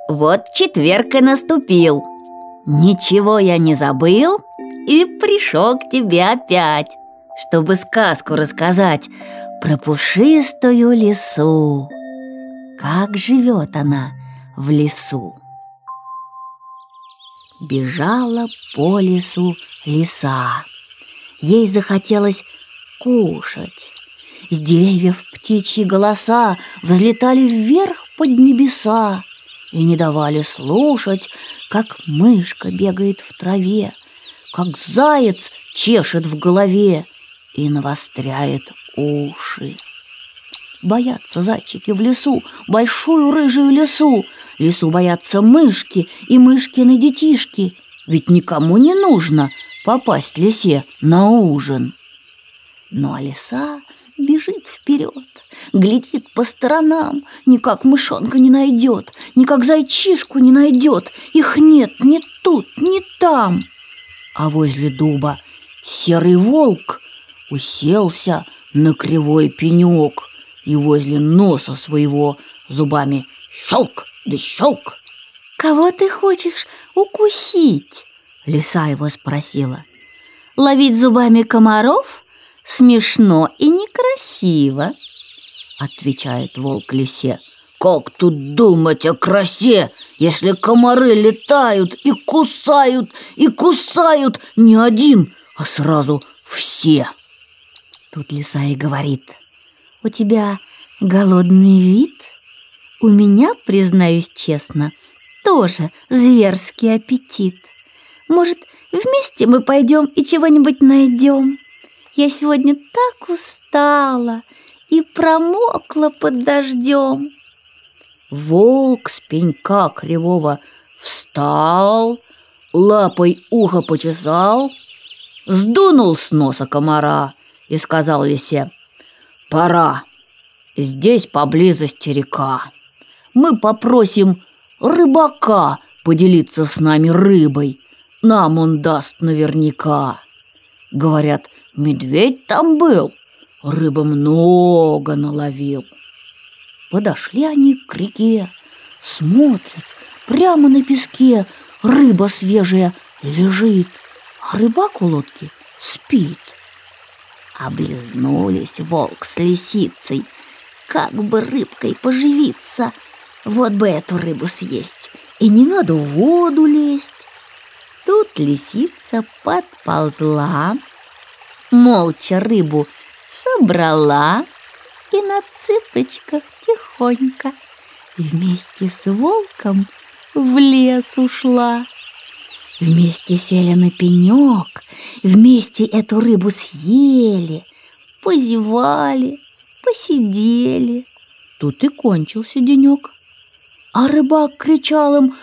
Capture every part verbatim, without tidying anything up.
Вот четверг и наступил. Ничего я не забыл и пришел к тебе опять, чтобы сказку рассказать про пушистую лису. Как живет она в лесу. Бежала по лесу лиса. Ей захотелось кушать. С деревьев птичьи голоса взлетали вверх под небеса и не давали слушать, как мышка бегает в траве, как заяц чешет в голове и навостряет уши. Боятся зайчики в лесу, большую рыжую лису. Лису боятся мышки и мышкины детишки, ведь никому не нужно попасть лисе на ужин. Ну а лиса бежит вперед, глядит по сторонам, никак мышонка не найдет, никак зайчишку не найдет. Их нет ни тут, ни там. А возле дуба серый волк уселся на кривой пенек и возле носа своего зубами щелк да щелк. «Кого ты хочешь укусить?» — лиса его спросила. «Ловить зубами комаров смешно и некрасиво», — отвечает волк лисе. «Как тут думать о красе, если комары летают и кусают, и кусают не один, а сразу все?» Тут лиса и говорит: «У тебя голодный вид? У меня, признаюсь честно, тоже зверский аппетит. Может, вместе мы пойдем и чего-нибудь найдем? Я сегодня так устала и промокла под дождем». Волк с пенька кривого встал, лапой ухо почесал, сдунул с носа комара и сказал лисе: «Пора, здесь поблизости река. Мы попросим рыбака поделиться с нами рыбой, нам он даст наверняка. Говорят, медведь там был, рыбы много наловил». Подошли они к реке, смотрят, прямо на песке рыба свежая лежит, а рыбак у лодки спит. Облизнулись волк с лисицей, как бы рыбкой поживиться, вот бы эту рыбу съесть, и не надо в воду лезть. Тут лисица подползла, молча рыбу собрала и на цыпочках тихонько вместе с волком в лес ушла. Вместе сели на пенек, вместе эту рыбу съели, позевали, посидели. Тут и кончился денек. А рыбак кричал им: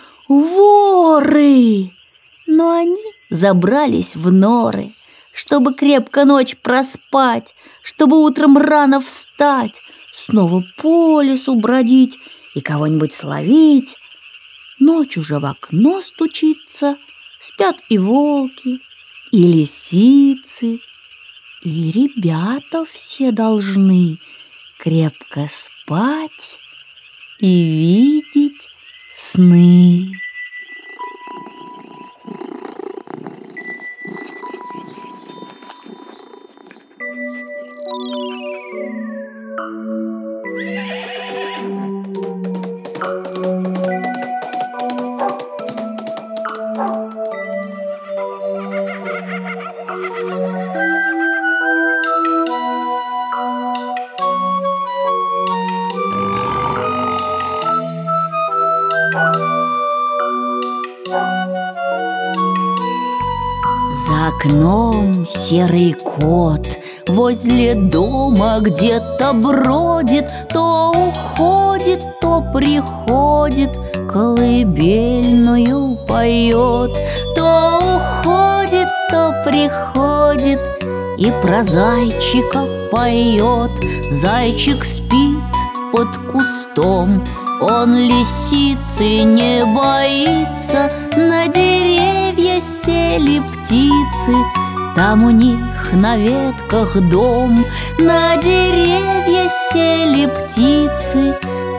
«Воры!» Но они забрались в норы, чтобы крепко ночь проспать, чтобы утром рано встать, снова по лесу бродить и кого-нибудь словить. Ночь уже в окно стучится, спят и волки, и лисицы, и ребята все должны крепко спать и видеть сны. За окном серый кот возле дома где-то бродит, то уходит, то приходит, колыбельную поет, то уходит, то приходит и про зайчика поет. Зайчик спит под кустом, он лисицы не боится, на деревья сели птицы, там у них на ветках дом. На деревья сели птицы,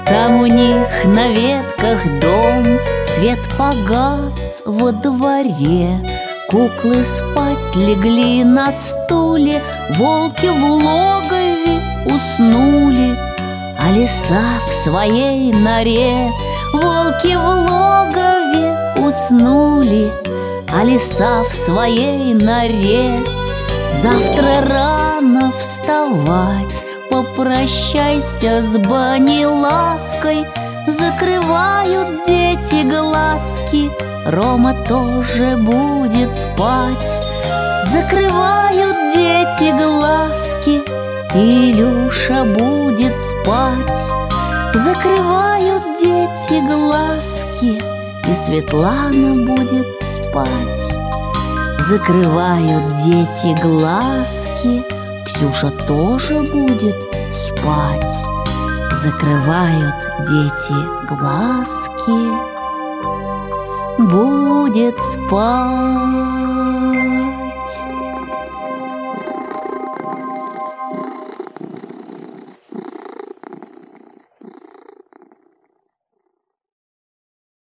Там у них на ветках дом, свет погас во дворе. Куклы спать легли на стуле, волки в логове уснули, а лиса в своей норе. Волки в логове уснули, а лиса в своей норе. Завтра рано вставать, попрощайся с баней лаской. Закрывают дети глазки, Рома тоже будет спать. Закрывают дети глазки, Илюша будет спать. Закрывают дети глазки, и Светлана будет спать. Закрывают дети глазки, Ксюша тоже будет спать. Закрывают дети глазки, будет спать.